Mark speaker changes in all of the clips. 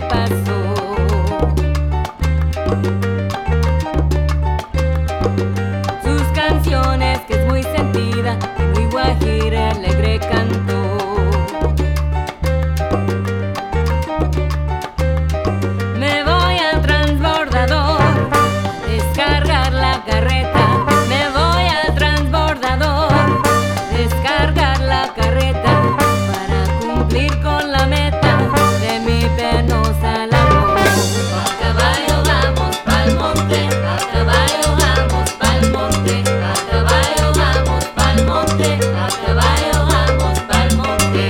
Speaker 1: pasó. Sus canciones, que es muy sentida, muy guajira, alegre cantó. Me voy al transbordador a descargar la carreta. Me voy al transbordador a descargar la carreta para cumplir con la meta de mi penosa labor. A caballo vamos pa'l monte, a caballo vamos pa'l monte, a caballo vamos pa'l monte, a caballo vamos pa'l monte.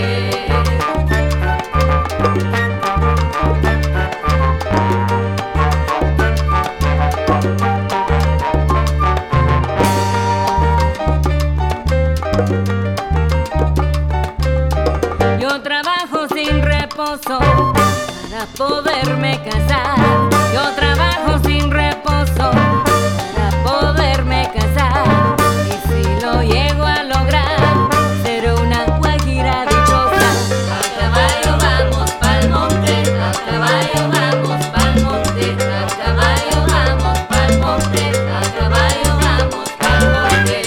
Speaker 1: Yo trabajo sin reposo para poderme casar. Yo trabajo sin reposo para poderme casar. Y si lo llego a lograr, seré una guajira dichosa. A caballo vamos pa'l monte, a caballo vamos pa'l monte, a caballo vamos pa'l monte, a caballo vamos pa'l monte.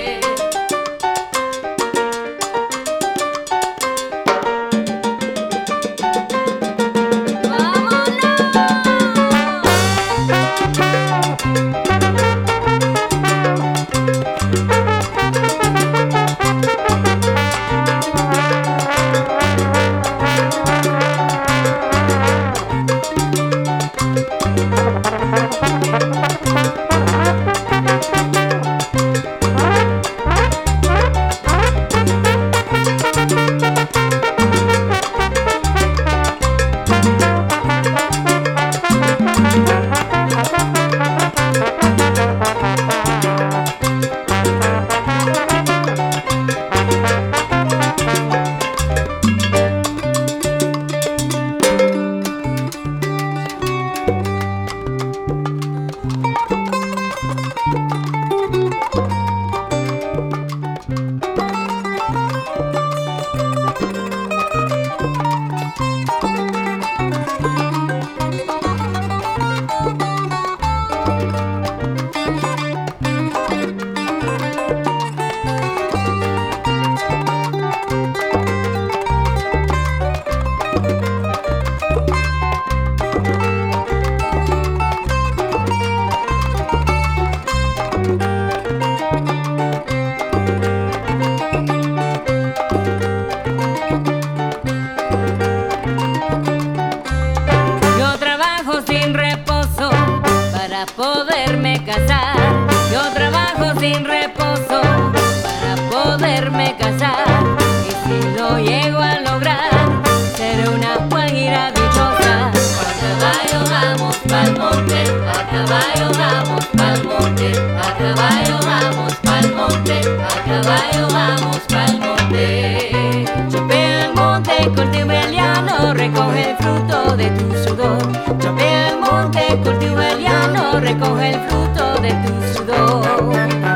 Speaker 1: Yo trabajo sin reposo para poderme casar. Yo trabajo sin reposo para poderme casar. Y si lo llego a lograr, seré una guajira dichosa. A caballo vamos pa'l monte, a caballo vamos pa'l monte, a caballo vamos pa'l monte, a caballo vamos pa'l monte. Chopea el monte, cultiva el llano, recoge el fruto de tu sudor. Chopea el monte, cultiva el llano, recoge el fruto de tu sudor.